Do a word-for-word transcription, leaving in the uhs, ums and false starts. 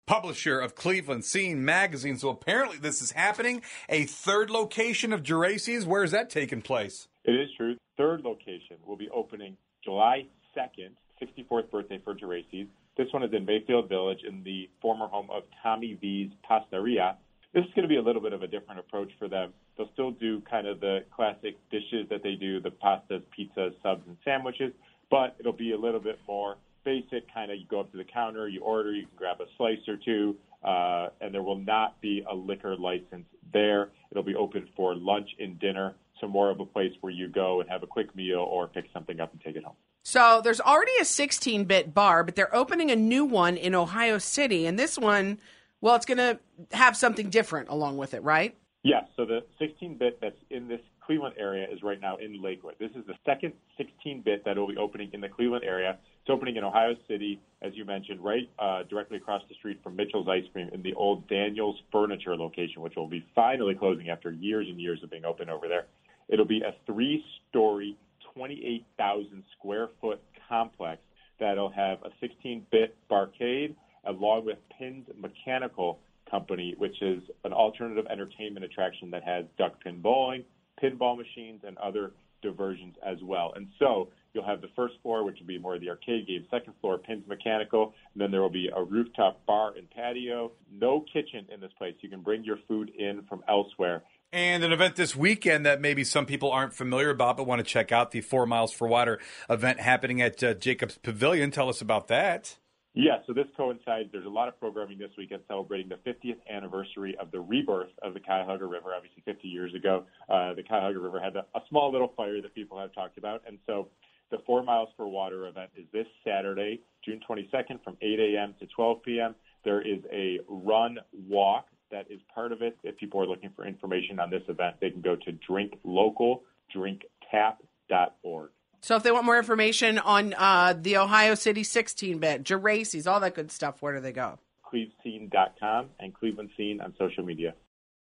publisher of Cleveland Scene magazine. So apparently this is happening. A third location of Geraci's. Where is that taking place? It is true. Third location will be opening July second, sixty-fourth birthday for Geraci's. This one is in Mayfield Village in the former home of Tommy V's Pastaria. This is going to be a little bit of a different approach for them. They'll still do kind of the classic dishes that they do, the pastas, pizzas, subs, and sandwiches, but it'll be a little bit more basic, kind of you go up to the counter, you order, you can grab a slice or two, uh, and there will not be a liquor license there. It'll be open for lunch and dinner, so more of a place where you go and have a quick meal or pick something up and take it home. So there's already a sixteen-bit bar, but they're opening a new one in Ohio City, and this one, well, it's going to have something different along with it, right? Yes, so the sixteen-bit that's in this Cleveland area is right now in Lakewood. This is the second sixteen-bit that will be opening in the Cleveland area. It's opening in Ohio City, as you mentioned, right uh, directly across the street from Mitchell's Ice Cream in the old Daniel's Furniture location, which will be finally closing after years and years of being open over there. It'll be a three-story, twenty-eight thousand square foot complex that'll have a sixteen-bit barcade along with Pins Mechanical Company, which is an alternative entertainment attraction that has duck pin bowling, pinball machines, and other diversions as well. And so you'll have the first floor, which will be more of the arcade game, second floor, Pins Mechanical, and then there will be a rooftop bar and patio. No kitchen in this place. You can bring your food in from elsewhere. And an event this weekend that maybe some people aren't familiar about but want to check out, the Four Miles for Water event happening at uh, Jacobs Pavilion. Tell us about that. Yeah, so this coincides. There's a lot of programming this weekend celebrating the fiftieth anniversary of the rebirth of the Cuyahoga River, obviously fifty years ago. Uh, the Cuyahoga River had a, a small little fire that people have talked about. And so the Four Miles for Water event is this Saturday, June twenty-second from eight a.m. to twelve p.m. There is a run walk that is part of it. If people are looking for information on this event, they can go to drink local drink tap dot org. So if they want more information on uh, the Ohio City sixteen-bit, Geraci's, all that good stuff, where do they go? Cleveland Scene dot com and Cleveland Scene on social media.